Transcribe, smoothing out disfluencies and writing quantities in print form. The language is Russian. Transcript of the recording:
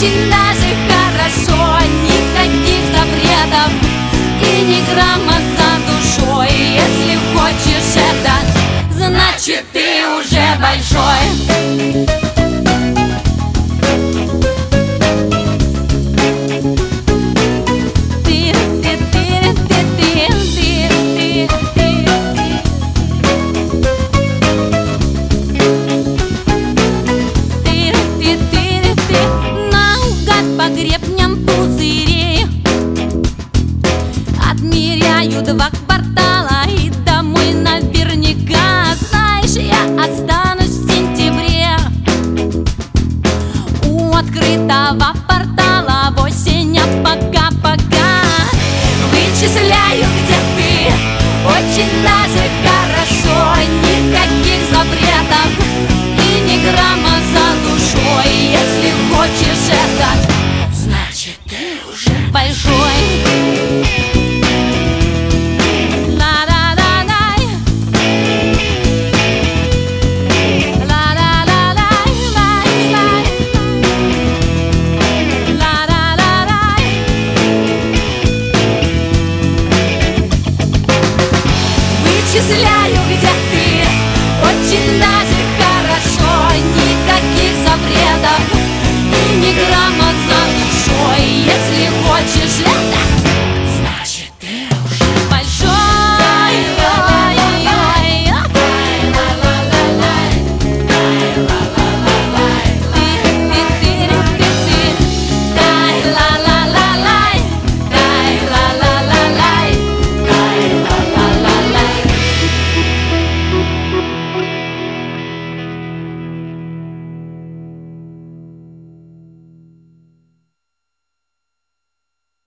очень даже хорошо. Никаких запретов и ни грамма за душой. Если хочешь это, значит ты уже большой. Отмеряю 2 квартала и домой наверняка. Знаешь, я останусь в сентябре у открытого портала в осень, а пока-пока вычисляю, где ты, очень даже хорошо. Никаких запретов и ни грамма за душой. Если хочешь это, значит ты уже большой. Вычисляю, где ты, очень даже хорошо. Никаких запретов и ни грамма за душой. Если хочешь